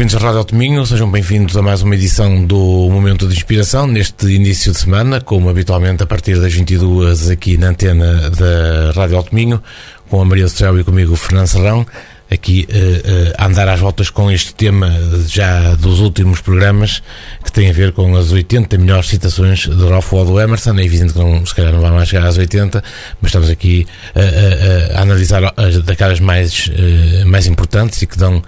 ouvintes da Rádio Altominho, sejam bem-vindos a mais uma edição do Momento de Inspiração, neste início de semana, como habitualmente a partir das 22 aqui na antena da Rádio Altominho, com a Maria do Céu e comigo o Fernando Serrão, aqui a andar às voltas com este tema já dos últimos programas, que tem a ver com as 80 melhores citações de Ralph Waldo Emerson. É evidente que se calhar não vai mais chegar às 80, mas estamos aqui a analisar daquelas mais importantes e que dão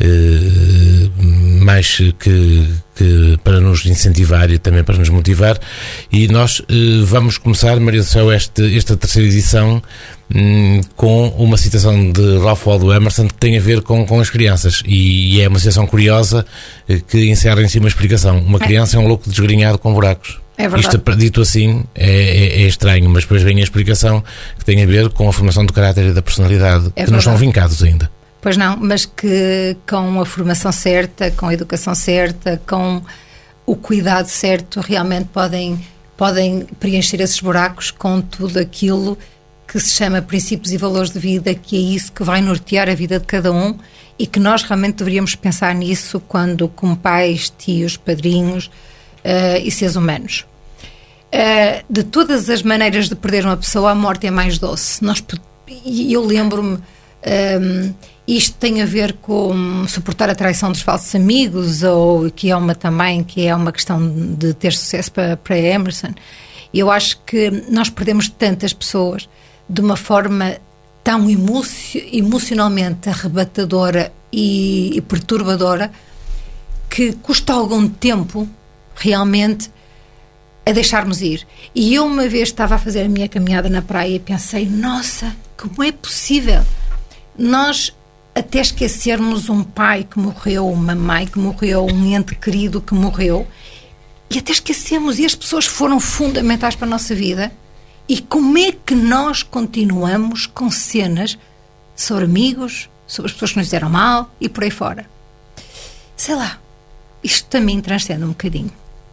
mais que para nos incentivar e também para nos motivar. E nós vamos começar, Maria do Céu, esta terceira edição com uma citação de Ralph Waldo Emerson que tem a ver com as crianças, e é uma citação curiosa que encerra em si uma explicação. Uma criança é um louco desgrenhado com buracos. É verdade. Isto, dito assim, é estranho, mas depois vem a explicação que tem a ver com a formação do caráter e da personalidade, que não estão vincados ainda. Pois não, mas que com a formação certa, com a educação certa, com o cuidado certo, realmente podem preencher esses buracos com tudo aquilo que se chama princípios e valores de vida, que é isso que vai nortear a vida de cada um, e que nós realmente deveríamos pensar nisso quando, como pais, tios, padrinhos e seres humanos. De todas as maneiras de perder uma pessoa, a morte é mais doce. Eu lembro-me... isto tem a ver com suportar a traição dos falsos amigos, ou que é uma questão de ter sucesso para Emerson. Eu acho que nós perdemos tantas pessoas de uma forma tão emocionalmente arrebatadora e perturbadora, que custa algum tempo realmente a deixarmos ir. E eu uma vez estava a fazer a minha caminhada na praia e pensei, nossa, como é possível nós até esquecermos um pai que morreu, uma mãe que morreu, um ente querido que morreu, e até esquecemos, e as pessoas foram fundamentais para a nossa vida, e como é que nós continuamos com cenas sobre amigos, sobre as pessoas que nos fizeram mal e por aí fora? Sei lá, isto também transcende um bocadinho.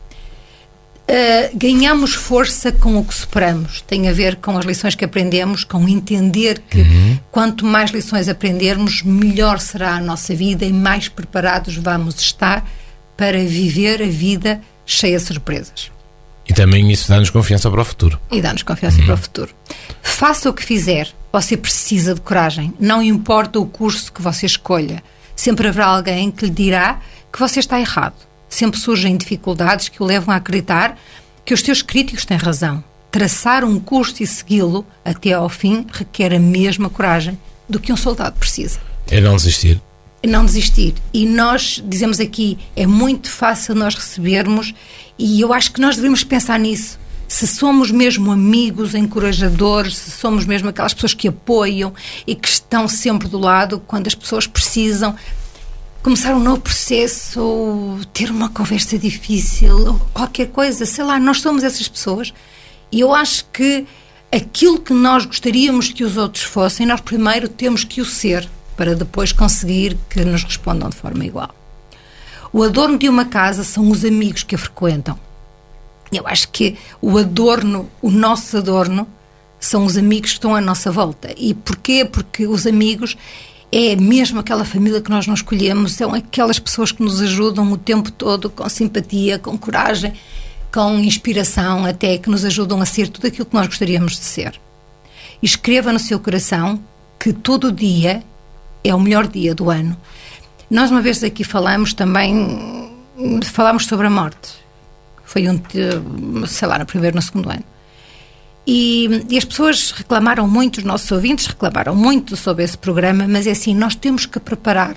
Ganhamos força com o que superamos. Tem a ver com as lições que aprendemos, com entender que quanto mais lições aprendermos, melhor será a nossa vida e mais preparados vamos estar para viver a vida cheia de surpresas. E também isso dá-nos confiança para o futuro. Para o futuro. Faça o que fizer, você precisa de coragem. Não importa o curso que você escolha. Sempre haverá alguém que lhe dirá que você está errado. Sempre surgem dificuldades que o levam a acreditar que os teus críticos têm razão. Traçar um curso e segui-lo até ao fim requer a mesma coragem do que um soldado precisa. É não desistir. E nós dizemos aqui, é muito fácil nós recebermos, e eu acho que nós devemos pensar nisso. Se somos mesmo amigos, encorajadores, se somos mesmo aquelas pessoas que apoiam e que estão sempre do lado quando as pessoas precisam começar um novo processo, ou ter uma conversa difícil, ou qualquer coisa, sei lá, nós somos essas pessoas. E eu acho que aquilo que nós gostaríamos que os outros fossem, nós primeiro temos que o ser, para depois conseguir que nos respondam de forma igual. O adorno de uma casa são os amigos que a frequentam. Eu acho que o nosso adorno, são os amigos que estão à nossa volta. E porquê? Porque os amigos é mesmo aquela família que nós não escolhemos, são aquelas pessoas que nos ajudam o tempo todo, com simpatia, com coragem, com inspiração, até que nos ajudam a ser tudo aquilo que nós gostaríamos de ser. E escreva no seu coração que todo dia é o melhor dia do ano. Nós uma vez aqui falámos sobre a morte. Foi no primeiro, no segundo ano. E as pessoas reclamaram muito, os nossos ouvintes reclamaram muito sobre esse programa, mas é assim, nós temos que preparar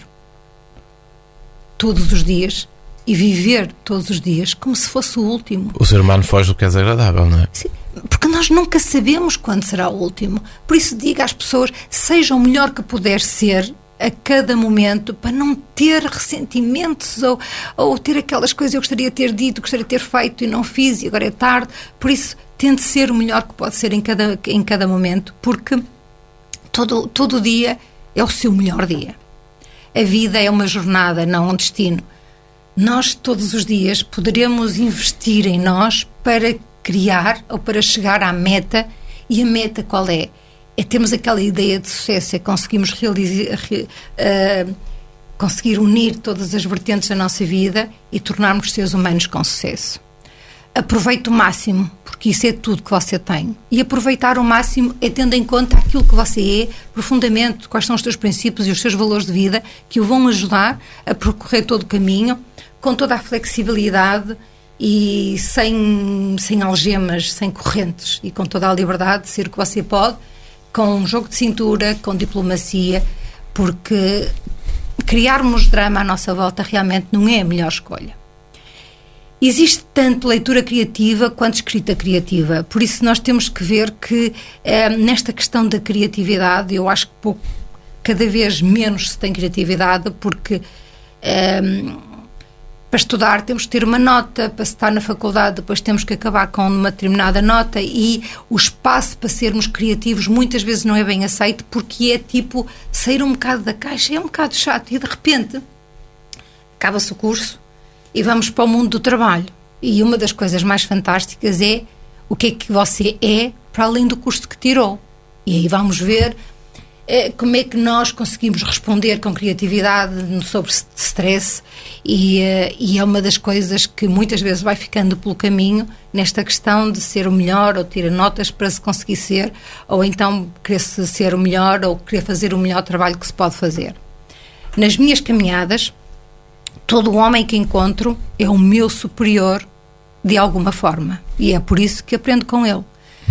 todos os dias e viver todos os dias como se fosse o último. O ser humano foge do que é desagradável, não é? Sim, porque nós nunca sabemos quando será o último. Por isso diga às pessoas, seja o melhor que puder ser a cada momento, para não ter ressentimentos ou ter aquelas coisas eu gostaria de ter dito, gostaria de ter feito e não fiz e agora é tarde. Por isso tente ser o melhor que pode ser em cada momento, porque todo dia é o seu melhor dia. A vida é uma jornada, não um destino. Nós todos os dias poderemos investir em nós para criar ou para chegar à meta. E a meta qual é? É termos aquela ideia de sucesso, é conseguimos conseguir unir todas as vertentes da nossa vida e tornarmos seres humanos com sucesso. Aproveite o máximo, porque isso é tudo que você tem. E aproveitar o máximo é tendo em conta aquilo que você é profundamente, quais são os seus princípios e os seus valores de vida que o vão ajudar a percorrer todo o caminho, com toda a flexibilidade e sem algemas, sem correntes, e com toda a liberdade de ser o que você pode, com um jogo de cintura, com diplomacia, porque criarmos drama à nossa volta realmente não é a melhor escolha. Existe tanto leitura criativa quanto escrita criativa, por isso nós temos que ver que nesta questão da criatividade, eu acho que cada vez menos se tem criatividade, porque para estudar temos que ter uma nota, para estar na faculdade depois temos que acabar com uma determinada nota, e o espaço para sermos criativos muitas vezes não é bem aceito, porque é tipo sair um bocado da caixa, é um bocado chato, e de repente acaba-se o curso e vamos para o mundo do trabalho. E uma das coisas mais fantásticas é o que é que você é para além do curso que tirou. E aí vamos ver como é que nós conseguimos responder com criatividade sobre stress, e é uma das coisas que muitas vezes vai ficando pelo caminho nesta questão de ser o melhor, ou tirar notas para se conseguir ser, ou então querer-se ser o melhor, ou querer fazer o melhor trabalho que se pode fazer. Nas minhas caminhadas, todo o homem que encontro é o meu superior de alguma forma, e é por isso que aprendo com ele.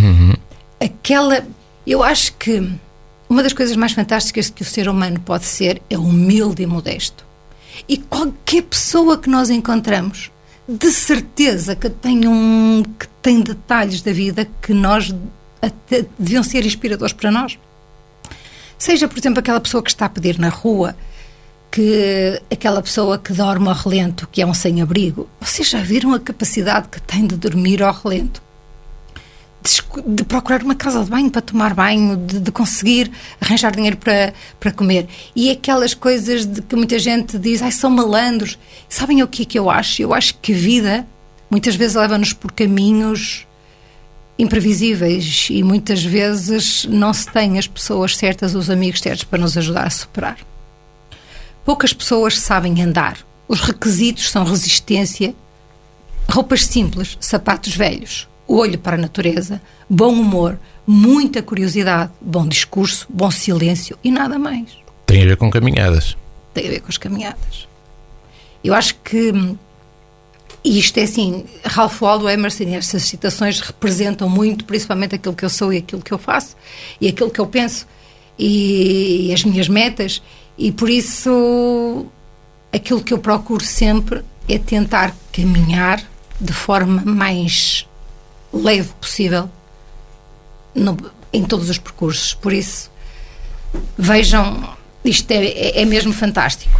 Eu acho que uma das coisas mais fantásticas que o ser humano pode ser é humilde e modesto, e qualquer pessoa que nós encontramos, de certeza que tem detalhes da vida que nós até deviam ser inspiradores para nós. Seja, por exemplo, aquela pessoa que está a pedir na rua, que aquela pessoa que dorme ao relento, que é um sem-abrigo. Vocês já viram a capacidade que tem de dormir ao relento? De procurar uma casa de banho para tomar banho, de conseguir arranjar dinheiro para comer. E aquelas coisas de que muita gente diz, são malandros. Sabem o que é que eu acho? Eu acho que a vida muitas vezes leva-nos por caminhos imprevisíveis, e muitas vezes não se tem as pessoas certas, os amigos certos para nos ajudar a superar. Poucas pessoas sabem andar. Os requisitos são resistência, roupas simples, sapatos velhos, olho para a natureza, bom humor, muita curiosidade, bom discurso, bom silêncio e nada mais. Tem a ver com caminhadas. Tem a ver com as caminhadas. Eu acho que isto é assim, Ralph Waldo Emerson, estas citações representam muito, principalmente aquilo que eu sou e aquilo que eu faço, e aquilo que eu penso, e as minhas metas. E por isso aquilo que eu procuro sempre é tentar caminhar de forma mais leve possível em todos os percursos. Por isso, vejam, isto é mesmo fantástico.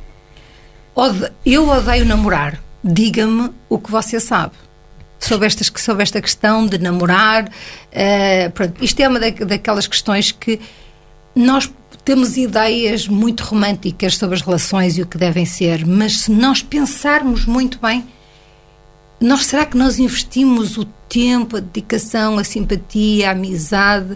Eu odeio namorar. Diga-me o que você sabe sobre esta questão de namorar. Pronto, isto é uma daquelas questões que nós temos ideias muito românticas sobre as relações e o que devem ser, mas se nós pensarmos muito bem, será que nós investimos o tempo, a dedicação, a simpatia, a amizade,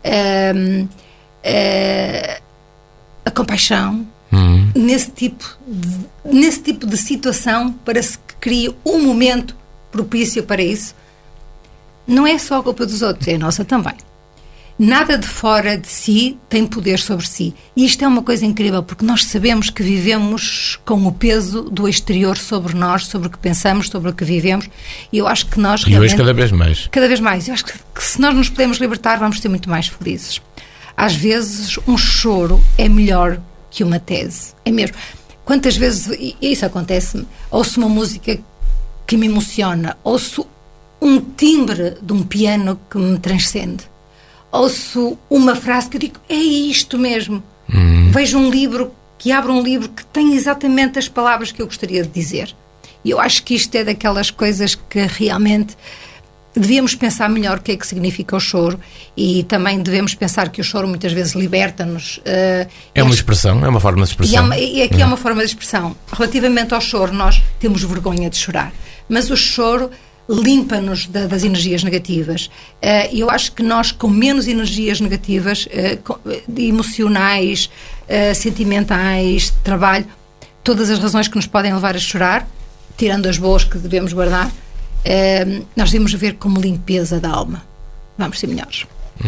a compaixão nesse tipo de situação para se crie um momento propício para isso? Não é só a culpa dos outros, é a nossa também. Nada de fora de si tem poder sobre si. E isto é uma coisa incrível, porque nós sabemos que vivemos com o peso do exterior sobre nós, sobre o que pensamos, sobre o que vivemos. E eu acho que nós realmente... E hoje cada vez mais. Cada vez mais. Eu acho que se nós nos podemos libertar, vamos ser muito mais felizes. Às vezes, um choro é melhor que uma tese. É mesmo. Quantas vezes isso acontece-me? Ouço uma música que me emociona. Ouço um timbre de um piano que me transcende. Ouço uma frase que eu digo, é isto mesmo. Vejo um livro, que abre um livro que tem exatamente as palavras que eu gostaria de dizer. E eu acho que isto é daquelas coisas que realmente devíamos pensar melhor o que é que significa o choro, e também devemos pensar que o choro muitas vezes liberta-nos. É uma expressão, é uma forma de expressão. E aqui é uma forma de expressão. Relativamente ao choro, nós temos vergonha de chorar. Mas o choro limpa-nos das energias negativas. Eu acho que nós, com menos energias negativas, emocionais, sentimentais, de trabalho, todas as razões que nos podem levar a chorar, tirando as boas que devemos guardar, nós devemos ver como limpeza da alma. Vamos ser melhores.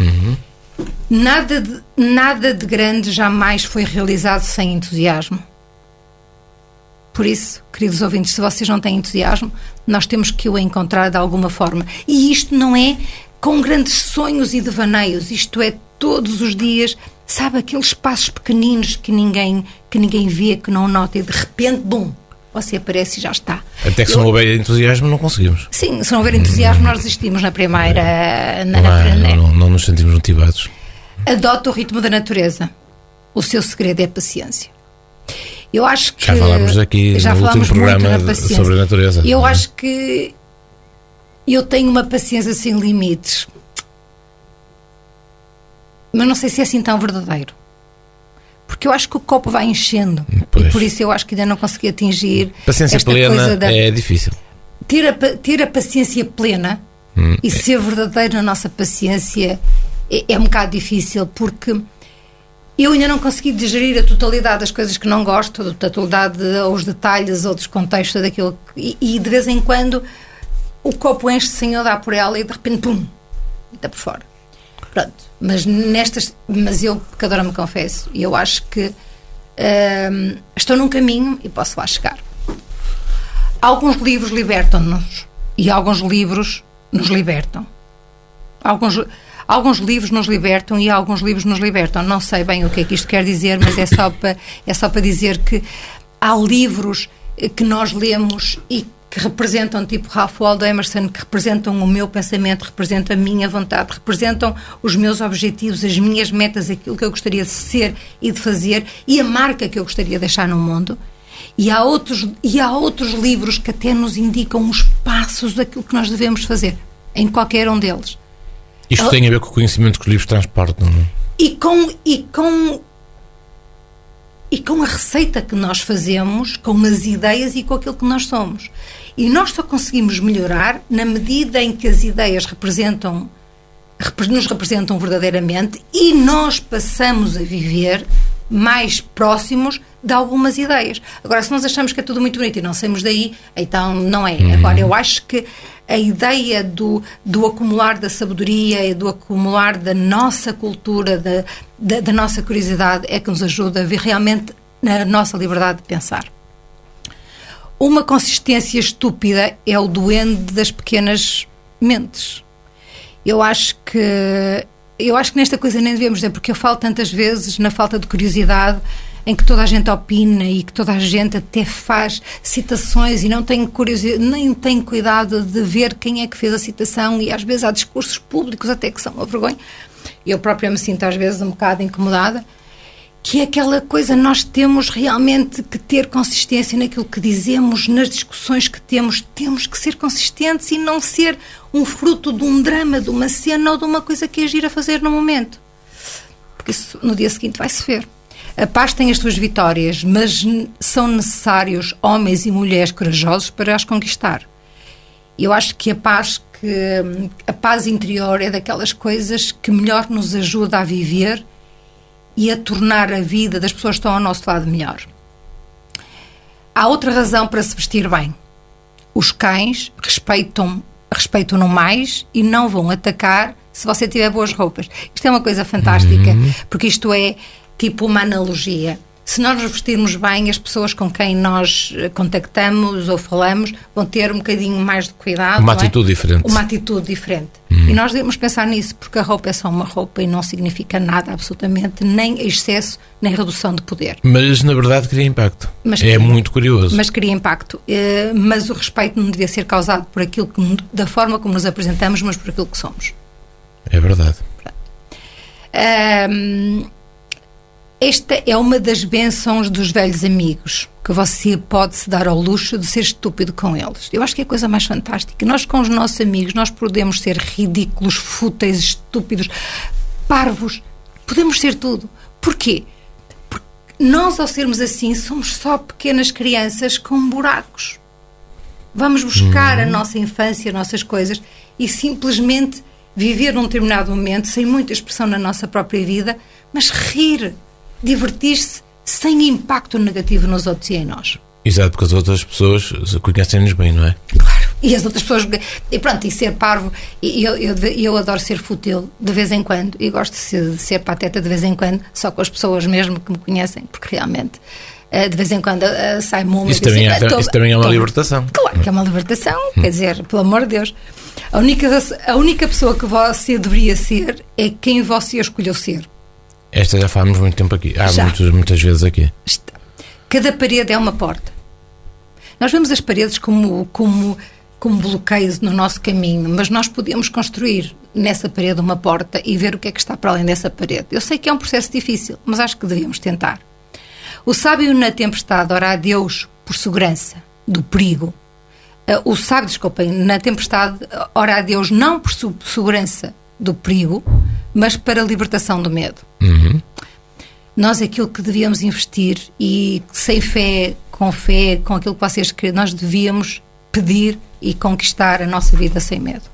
Nada de grande jamais foi realizado sem entusiasmo. Por isso, queridos ouvintes, se vocês não têm entusiasmo, nós temos que o encontrar de alguma forma. E isto não é com grandes sonhos e devaneios, isto é todos os dias, sabe, aqueles passos pequeninos que ninguém vê, que não nota, e de repente, bum, você aparece e já está. Até que se não houver entusiasmo não conseguimos. Sim, se não houver entusiasmo nós desistimos na primeira... Não nos sentimos motivados. Adota o ritmo da natureza. O seu segredo é a paciência. Eu acho que... Já falámos aqui no último programa sobre a natureza. Eu acho que eu tenho uma paciência sem limites. Mas não sei se é assim tão verdadeiro. Porque eu acho que o copo vai enchendo. Pois. E por isso eu acho que ainda não consegui atingir paciência esta plena coisa da... É difícil. Ter a paciência plena e ser verdadeiro na nossa paciência é um bocado difícil, porque eu ainda não consegui digerir a totalidade das coisas que não gosto, a totalidade os detalhes ou dos contextos daquilo e de vez em quando o copo enche sem eu dar por ela e de repente, pum, está por fora. Pronto, mas eu, pecadora, me confesso, e eu acho que estou num caminho e posso lá chegar. Alguns livros libertam-nos e alguns livros nos libertam. Alguns livros nos libertam e alguns livros nos libertam. Não sei bem o que é que isto quer dizer, mas é só para dizer que há livros que nós lemos e que representam, tipo Ralph Waldo Emerson, que representam o meu pensamento, representam a minha vontade, representam os meus objetivos, as minhas metas, aquilo que eu gostaria de ser e de fazer e a marca que eu gostaria de deixar no mundo. E há outros livros que até nos indicam os passos daquilo que nós devemos fazer, em qualquer um deles. Isto tem a ver com o conhecimento que os livros transportam, não é? E com a receita que nós fazemos, com as ideias e com aquilo que nós somos. E nós só conseguimos melhorar na medida em que as ideias nos representam verdadeiramente e nós passamos a viver mais próximos de algumas ideias. Agora, se nós achamos que é tudo muito bonito e não saímos daí, então não é. Agora, eu acho que a ideia do acumular da sabedoria e do acumular da nossa cultura, da nossa curiosidade, é que nos ajuda a ver realmente na nossa liberdade de pensar. Uma consistência estúpida é o duende das pequenas mentes. Eu acho que nesta coisa nem devemos dizer, porque eu falo tantas vezes na falta de curiosidade, em que toda a gente opina e que toda a gente até faz citações e não tem curiosidade, nem tem cuidado de ver quem é que fez a citação, e às vezes há discursos públicos até que são uma vergonha. Eu própria me sinto às vezes um bocado incomodada, que é aquela coisa, nós temos realmente que ter consistência naquilo que dizemos, nas discussões que temos que ser consistentes e não ser um fruto de um drama, de uma cena ou de uma coisa que é gira a fazer no momento. Porque isso no dia seguinte vai-se ver. A paz tem as suas vitórias, mas são necessários homens e mulheres corajosos para as conquistar. Eu acho que a paz interior é daquelas coisas que melhor nos ajuda a viver e a tornar a vida das pessoas que estão ao nosso lado melhor. Há outra razão para se vestir bem. Os cães respeitam-no mais e não vão atacar se você tiver boas roupas. Isto é uma coisa fantástica, porque isto é tipo uma analogia. Se nós nos vestirmos bem, as pessoas com quem nós contactamos ou falamos vão ter um bocadinho mais de cuidado. Uma atitude diferente. Uma atitude diferente. E nós devemos pensar nisso, porque a roupa é só uma roupa e não significa nada, absolutamente, nem excesso, nem redução de poder. Mas, na verdade, cria impacto. Muito curioso. Mas cria impacto. Mas o respeito não devia ser causado por aquilo da forma como nos apresentamos, mas por aquilo que somos. É verdade. Esta é uma das bênçãos dos velhos amigos, que você pode se dar ao luxo de ser estúpido com eles. Eu acho que é a coisa mais fantástica. Nós, com os nossos amigos, nós podemos ser ridículos, fúteis, estúpidos, parvos. Podemos ser tudo. Porquê? Porque nós, ao sermos assim, somos só pequenas crianças com buracos. Vamos buscar a nossa infância, as nossas coisas, e simplesmente viver num determinado momento, sem muita expressão na nossa própria vida, mas rir, divertir-se sem impacto negativo nos outros e em nós. Exato, porque as outras pessoas conhecem-nos bem, não é? Claro, e as outras pessoas, e pronto, e ser parvo, eu adoro ser fútil de vez em quando, e gosto de ser pateta de vez em quando, só com as pessoas mesmo que me conhecem, porque realmente de vez em quando sai-me uma. Isso também é uma libertação. Claro que é uma libertação, quer dizer, pelo amor de Deus. A única pessoa que você deveria ser é quem você escolheu ser. Esta já falamos muito tempo aqui. Muitas vezes aqui. Cada parede é uma porta. Nós vemos as paredes como bloqueios no nosso caminho, mas nós podemos construir nessa parede uma porta e ver o que é que está para além dessa parede. Eu sei que é um processo difícil, mas acho que devíamos tentar. O sábio na tempestade ora a Deus por segurança do perigo. O sábio, na tempestade ora a Deus não por segurança do perigo, mas para a libertação do medo. Uhum. Nós aquilo que devíamos investir e sem fé, com aquilo que vocês querem, nós devíamos pedir e conquistar a nossa vida sem medo.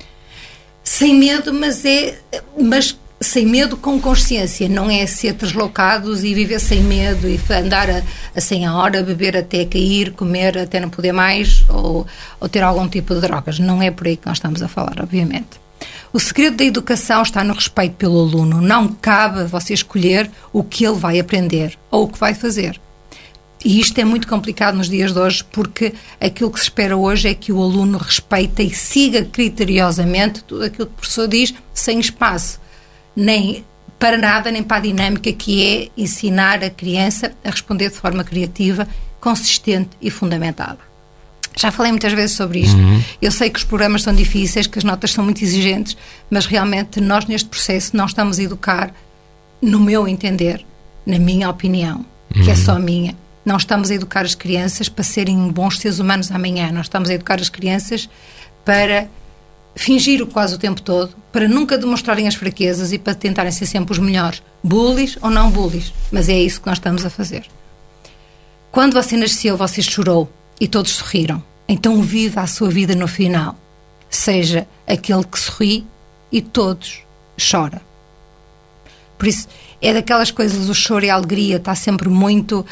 Sem medo, mas sem medo com consciência, não é ser deslocados e viver sem medo e andar a 100 a hora, beber até cair, comer até não poder mais ou ter algum tipo de drogas. Não é por aí que nós estamos a falar, obviamente. O segredo da educação está no respeito pelo aluno. Não cabe a você escolher o que ele vai aprender ou o que vai fazer. E isto é muito complicado nos dias de hoje, porque aquilo que se espera hoje é que o aluno respeite e siga criteriosamente tudo aquilo que o professor diz, sem espaço, nem para nada, nem para a dinâmica que é ensinar a criança a responder de forma criativa, consistente e fundamentada. Já falei muitas vezes sobre isto. Eu sei que os programas são difíceis, que as notas são muito exigentes, mas realmente nós neste processo não estamos a educar, no meu entender, na minha opinião, que é só minha, não estamos a educar as crianças para serem bons seres humanos amanhã. Nós estamos a educar as crianças para fingir quase o tempo todo, para nunca demonstrarem as fraquezas e para tentarem ser sempre os melhores, bullies ou não bullies, mas é isso que nós estamos a fazer. Quando você nasceu, você chorou e todos sorriram, então viva a sua vida no final, seja aquele que sorri e todos chora. Por isso, é daquelas coisas, o choro e a alegria está sempre muito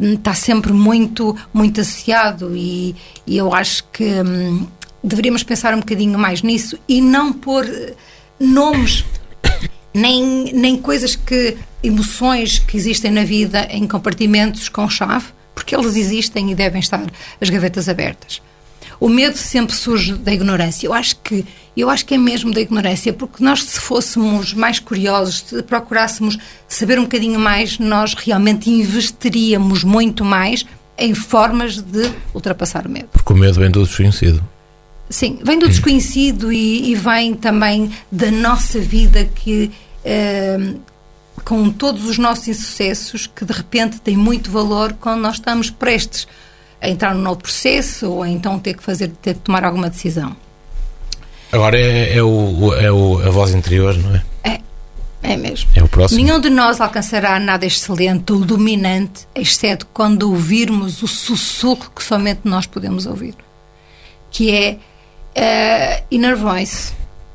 associado e eu acho que deveríamos pensar um bocadinho mais nisso e não pôr nomes nem coisas emoções que existem na vida em compartimentos com chave, porque eles existem e devem estar as gavetas abertas. O medo sempre surge da ignorância. Eu acho que é mesmo da ignorância, porque nós, se fôssemos mais curiosos, se procurássemos saber um bocadinho mais, nós realmente investiríamos muito mais em formas de ultrapassar o medo. Porque o medo vem do desconhecido. Sim, vem do desconhecido e vem também da nossa vida que, com todos os nossos insucessos, que de repente tem muito valor quando nós estamos prestes a entrar num novo processo ou então ter que tomar alguma decisão. Agora é a voz interior, não é? É mesmo. É o próximo. Nenhum de nós alcançará nada excelente ou dominante, exceto quando ouvirmos o sussurro que somente nós podemos ouvir, que é inner voice,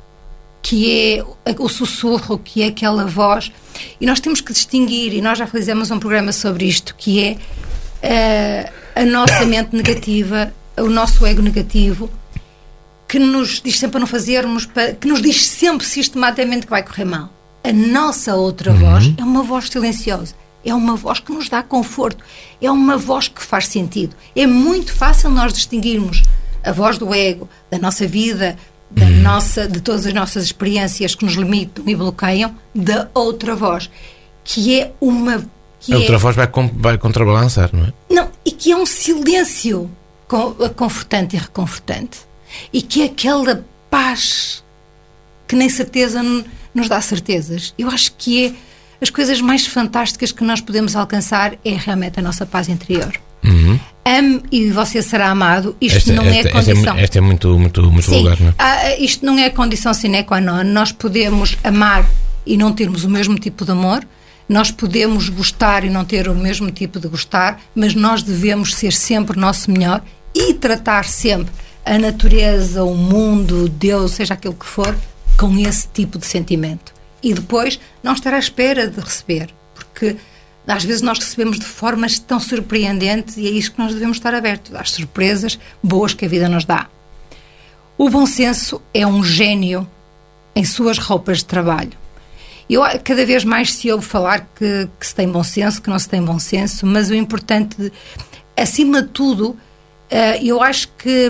que é o sussurro, que é aquela voz. E nós temos que distinguir, e nós já fizemos um programa sobre isto, que é a nossa mente negativa, o nosso ego negativo, que nos diz sempre para não fazermos, que nos diz sempre sistematicamente que vai correr mal. A nossa outra voz é uma voz silenciosa, é uma voz que nos dá conforto, é uma voz que faz sentido. É muito fácil nós distinguirmos a voz do ego, da nossa vida, de todas as nossas experiências que nos limitam e bloqueiam, da outra voz, que é uma... A outra voz vai contrabalançar, não é? Não, e que é um silêncio confortante e reconfortante. E que é aquela paz que nem certeza nos dá certezas. Eu acho que é as coisas mais fantásticas que nós podemos alcançar é realmente a nossa paz interior. Ame e você será amado. Isto não é condição. Esta é muito vulgar, não é? Isto não é condição sine qua non. Nós podemos amar e não termos o mesmo tipo de amor. Nós podemos gostar e não ter o mesmo tipo de gostar, mas nós devemos ser sempre o nosso melhor e tratar sempre a natureza, o mundo, Deus, seja aquilo que for, com esse tipo de sentimento. E depois não estar à espera de receber, porque Às vezes nós recebemos de formas tão surpreendentes e é isso que nós devemos estar abertos, às surpresas boas que a vida nos dá. O bom senso é um gênio em suas roupas de trabalho. Cada vez mais se ouve falar que se tem bom senso, que não se tem bom senso, mas o importante, acima de tudo, eu acho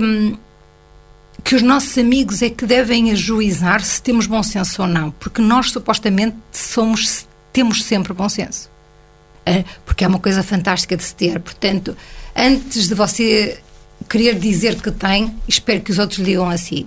que os nossos amigos é que devem ajuizar se temos bom senso ou não, porque nós supostamente temos sempre bom senso. Porque é uma coisa fantástica de se ter. Portanto, antes de você querer dizer que tem, espero que os outros digam assim.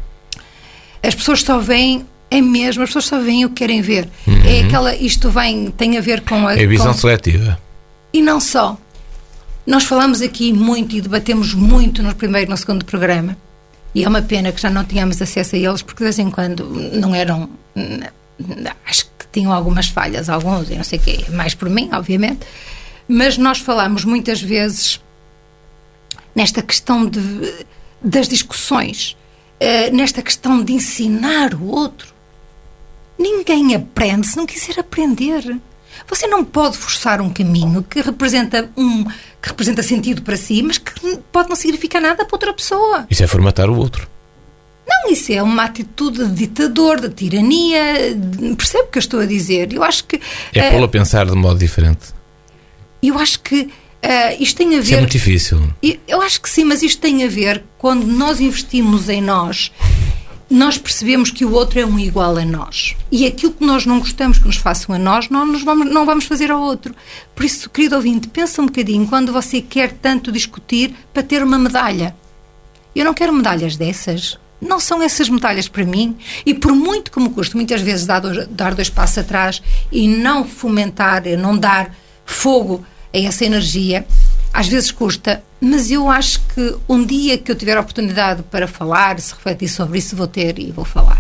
As pessoas só veem, as pessoas só veem o que querem ver. Tem a ver com a... É a visão seletiva. E não só. Nós falamos aqui muito e debatemos muito no primeiro e no segundo programa. E é uma pena que já não tínhamos acesso a eles, porque de vez em quando não eram... Acho que tinham algumas falhas, alguns, e não sei o quê, mais por mim, obviamente, mas nós falamos muitas vezes nesta questão das discussões, nesta questão de ensinar o outro. Ninguém aprende se não quiser aprender. Você não pode forçar um caminho que representa sentido para si, mas que pode não significar nada para outra pessoa. Isso é formatar o outro. Não, isso é uma atitude de ditador, de tirania. Percebe o que eu estou a dizer? Eu acho que... É pô-lo a pensar de modo diferente. Eu acho que isto tem a ver... Isso é muito difícil. Eu acho que sim, mas isto tem a ver, quando nós investimos em nós percebemos que o outro é um igual a nós. E aquilo que nós não gostamos que nos façam a nós, não vamos fazer ao outro. Por isso, querido ouvinte, pensa um bocadinho, quando você quer tanto discutir para ter uma medalha. Eu não quero medalhas dessas. Não são essas medalhas para mim, e por muito que me custe muitas vezes dar 2 passos atrás e não fomentar, não dar fogo a essa energia, às vezes custa, mas eu acho que um dia que eu tiver a oportunidade para falar, se refletir sobre isso, vou ter e vou falar.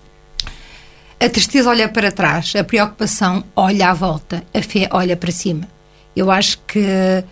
A tristeza olha para trás, a preocupação olha à volta, a fé olha para cima. Eu acho que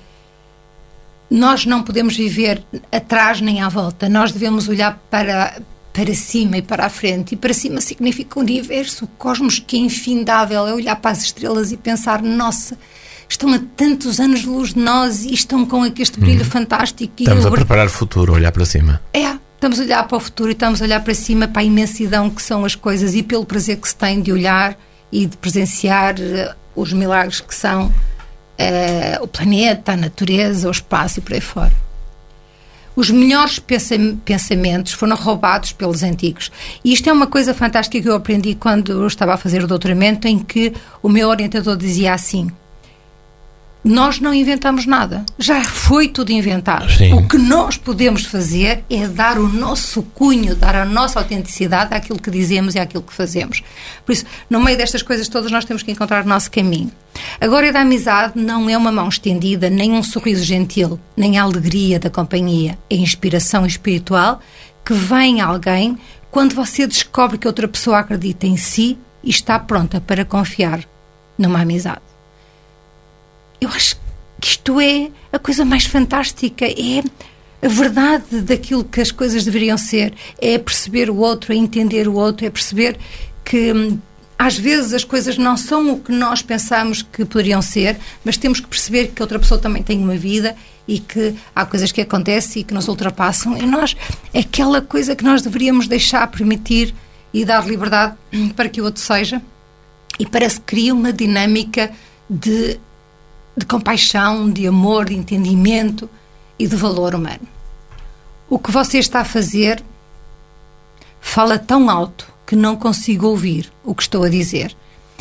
nós não podemos viver atrás nem à volta. Nós devemos olhar para cima e para a frente. E para cima significa o universo, o cosmos, que é infindável. É olhar para as estrelas e pensar, nossa, estão a tantos anos de luz de nós e estão com este brilho fantástico. Estamos a preparar o futuro, olhar para cima. Estamos a olhar para o futuro e estamos a olhar para cima, para a imensidão que são as coisas e pelo prazer que se tem de olhar e de presenciar os milagres que são o planeta, a natureza, o espaço e por aí fora. Os melhores pensamentos foram roubados pelos antigos. E isto é uma coisa fantástica que eu aprendi quando eu estava a fazer o doutoramento, em que o meu orientador dizia assim: nós não inventamos nada, já foi tudo inventado. Sim. O que nós podemos fazer é dar o nosso cunho, dar a nossa autenticidade àquilo que dizemos e àquilo que fazemos. Por isso, no meio destas coisas todas, nós temos que encontrar o nosso caminho. A glória da amizade não é uma mão estendida, nem um sorriso gentil, nem a alegria da companhia. É a inspiração espiritual que vem a alguém quando você descobre que outra pessoa acredita em si e está pronta para confiar numa amizade. Eu acho que isto é a coisa mais fantástica, é a verdade daquilo que as coisas deveriam ser, é perceber o outro, é entender o outro, é perceber que às vezes as coisas não são o que nós pensamos que poderiam ser, mas temos que perceber que outra pessoa também tem uma vida e que há coisas que acontecem e que nos ultrapassam, e nós, é aquela coisa que nós deveríamos deixar, permitir e dar liberdade para que o outro seja, e parece que cria uma dinâmica de compaixão, de amor, de entendimento e de valor humano. O que você está a fazer fala tão alto que não consigo ouvir o que estou a dizer.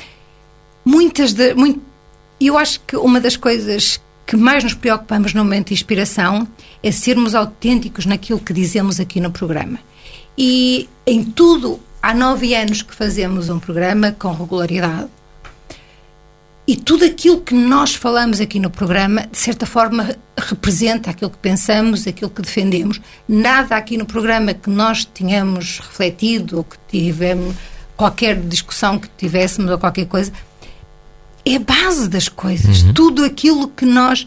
Eu acho que uma das coisas que mais nos preocupamos no momento de inspiração é sermos autênticos naquilo que dizemos aqui no programa. E em tudo, há 9 anos que fazemos um programa com regularidade. E tudo aquilo que nós falamos aqui no programa, de certa forma, representa aquilo que pensamos, aquilo que defendemos. Nada aqui no programa que nós tenhamos refletido ou que tivemos, qualquer discussão que tivéssemos ou qualquer coisa, é a base das coisas. Tudo aquilo que nós...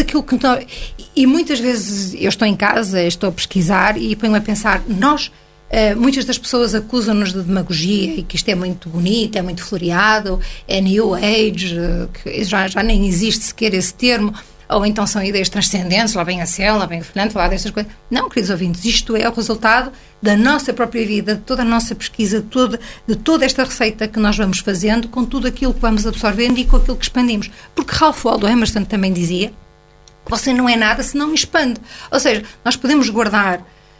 E muitas vezes eu estou em casa, estou a pesquisar e ponho-me a pensar, nós Muitas das pessoas acusam-nos de demagogia e que isto é muito bonito, é muito floreado, é New Age, que já nem existe sequer esse termo, ou então são ideias transcendentes, lá vem a Céu, lá vem o Fernando falar destas coisas. Não, queridos ouvintes, isto é o resultado da nossa própria vida, de toda a nossa pesquisa, de toda esta receita que nós vamos fazendo, com tudo aquilo que vamos absorvendo e com aquilo que expandimos. Porque Ralph Waldo Emerson também dizia: você não é nada se não expande. Ou seja, nós podemos guardar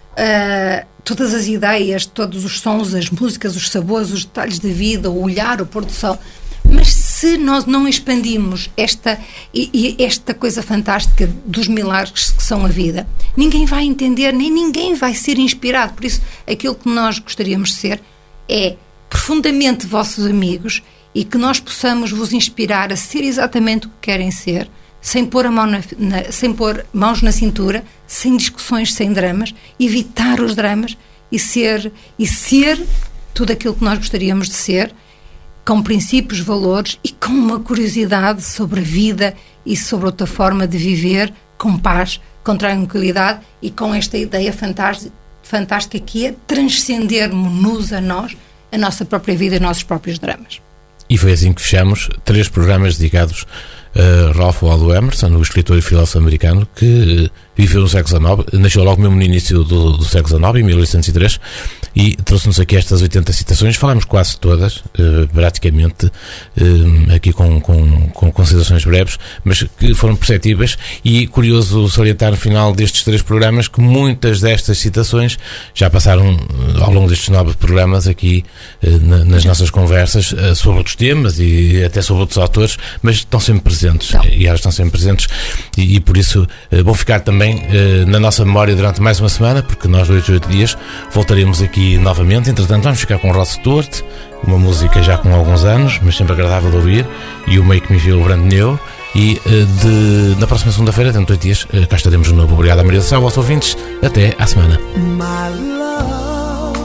todas as ideias, todos os sons, as músicas, os sabores, os detalhes da vida, o olhar, o pôr do sol, mas se nós não expandimos esta coisa fantástica dos milagres que são a vida, ninguém vai entender, nem ninguém vai ser inspirado. Por isso, aquilo que nós gostaríamos de ser é profundamente vossos amigos e que nós possamos vos inspirar a ser exatamente o que querem ser, sem pôr sem pôr mãos na cintura, sem discussões, sem dramas, evitar os dramas e ser tudo aquilo que nós gostaríamos de ser, com princípios, valores e com uma curiosidade sobre a vida e sobre outra forma de viver, com paz, com tranquilidade e com esta ideia fantástica que é transcendermos-nos a nós, a nossa própria vida e os nossos próprios dramas. E foi assim que fechamos 3 programas dedicados a Ralph Waldo Emerson, o escritor e filósofo americano que viveu no século XIX, nasceu logo mesmo no início do século XIX, em 1803, e trouxe-nos aqui estas 80 citações. Falámos quase todas, praticamente, aqui com considerações breves, mas que foram perceptíveis, e curioso salientar no final destes 3 programas que muitas destas citações já passaram ao longo destes 9 programas aqui nas nossas conversas sobre outros temas e até sobre outros autores, mas estão sempre presentes, e elas estão sempre presentes, e por isso vão ficar também na nossa memória durante mais uma semana, porque nós 2 ou 8 dias voltaremos aqui novamente. Entretanto, vamos ficar com Rod Stewart, uma música já com alguns anos, mas sempre agradável de ouvir, e o Make Me Feel Brand New. E na próxima segunda-feira, dentro de 8 dias, cá estaremos de novo. Obrigado à Maria do Céu, aos ouvintes, até à semana. My love,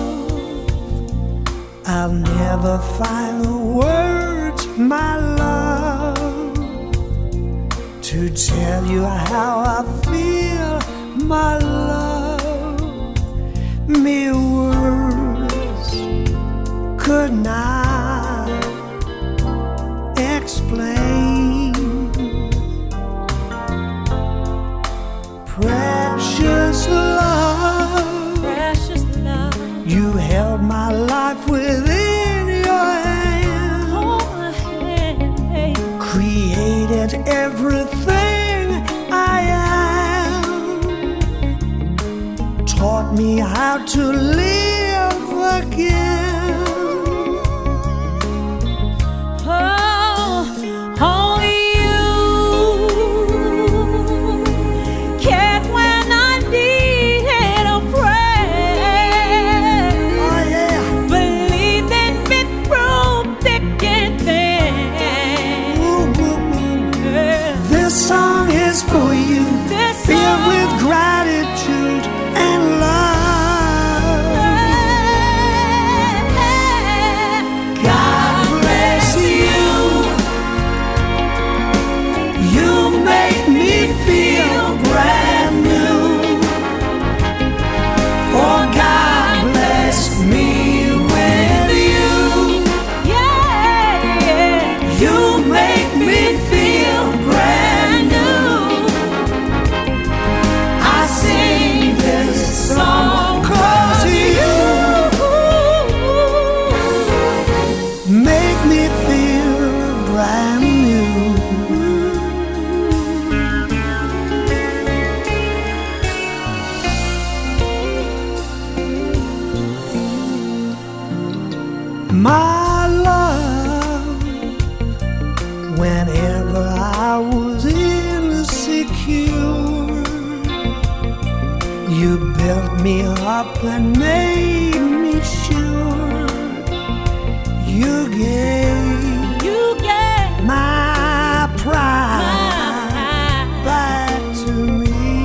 I'll never find the words, my love, to tell you how I feel, my love. Mere words could not explain. Precious love, you held my life within your hand, created everything I am, taught me how to live again. Only you cared when I needed a friend. Oh yeah. Believed in me through thick and thin. Ooh, ooh, ooh. This song is for you, filled with gratitude and love. God bless you. You make me feel brand new. For God bless me with you. You make me feel brand new. I sing this song 'cause you make me feel brand new. My love, whenever I was insecure, you built me up and made me sure. You gave my pride back to me.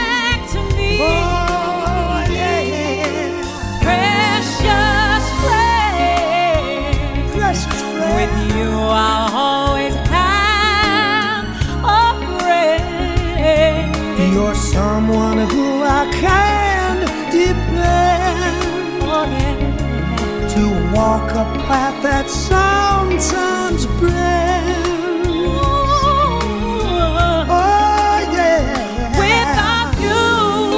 Oh yeah, Precious friend, precious friend. with you I'll always have a friend. You're someone who I can depend walk a path that sometimes brings. Oh yeah. Without you,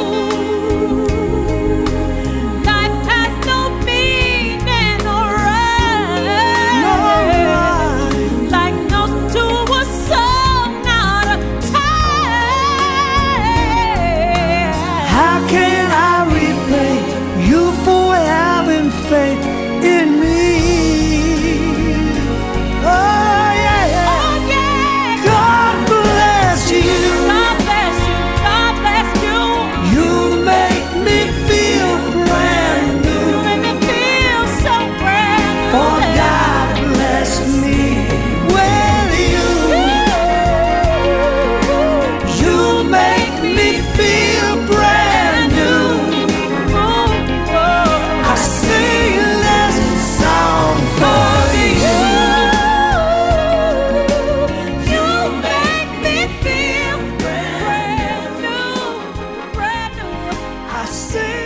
life has no meaning or rhyme. No rhyme. Like notes to a song out of time. How can I repay you for having faith in me? Oh yeah. Oh yeah. God bless you. God bless you. God bless you. You make me feel brand You new. make me feel so brand new. For God bless me with you. You make me feel brand new. I sing this song for you. You make me feel brand new, brand new. I sing